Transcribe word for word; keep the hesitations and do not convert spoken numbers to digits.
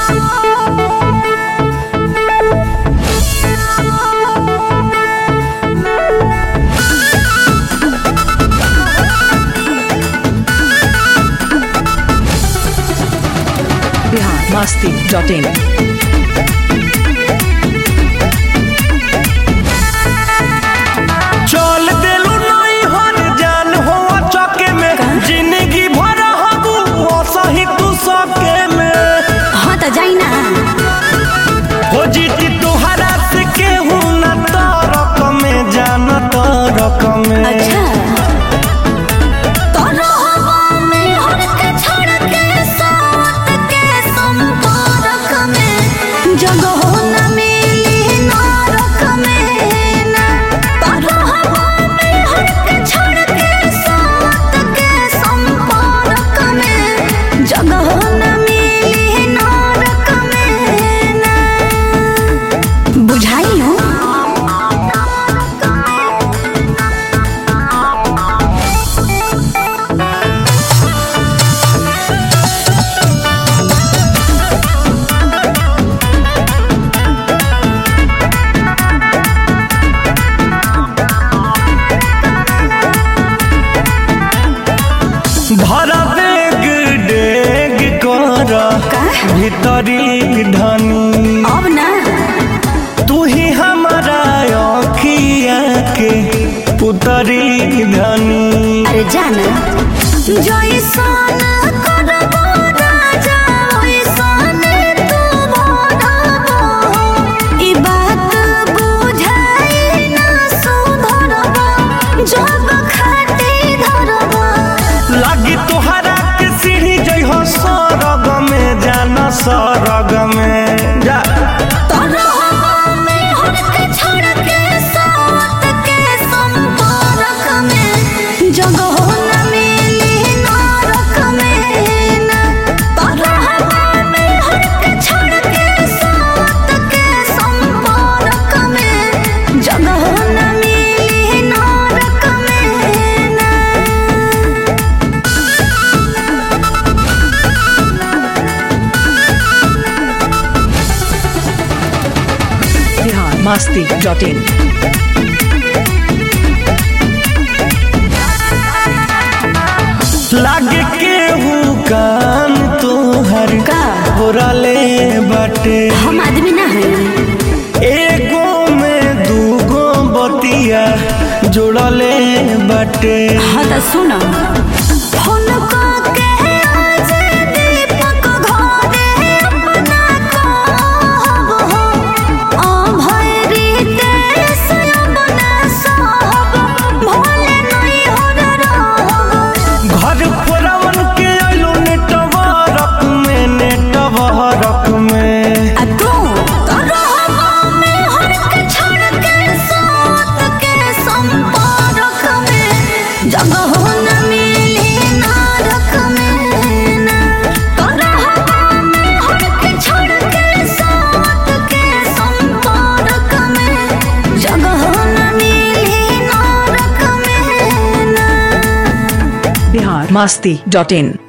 masti dot in. चल देलू नहीं हर जान हो चौके में जिंदगी भर हबू सही तू सके में। हाँ तो जाई ना हो जीती तुहरा से केहू ना तरक में जान तरक में। अच्छा भरा बेग डेग कर भीतरी धनी अब ना तू ही हमारा अखिया के पुतरी धनी। अरे जाना जैसन करबो राजा वैसन तू भरबो ई बात बुझाई ना सुधरबो जब खाती धरबो लागी तोहरा के सीढ़ी जई हो सरग में जाना सरग में जा masti dot in. लागे केहू कान तोहर का बोरले बाटे। हम आदमी ना है एगो में दूगो बतिया जोड़ले बाटे। हाँ तो सुनो फोन के आज दीपक घरे अपना कहबो आ भैरी देश अपना सब भोले नहीं हो रहबो घर फोरवन के आइलो नेटवर्क में नेटवर्क में। आ तू तो रहबो में हर के छोड़ के साथ के संपर्क में जगह न मिली नरक में ना तो रहबो में हर के छोड़ के साथ के संपर्क में जगह न मिली नरक में ना। Bihar masti dot in.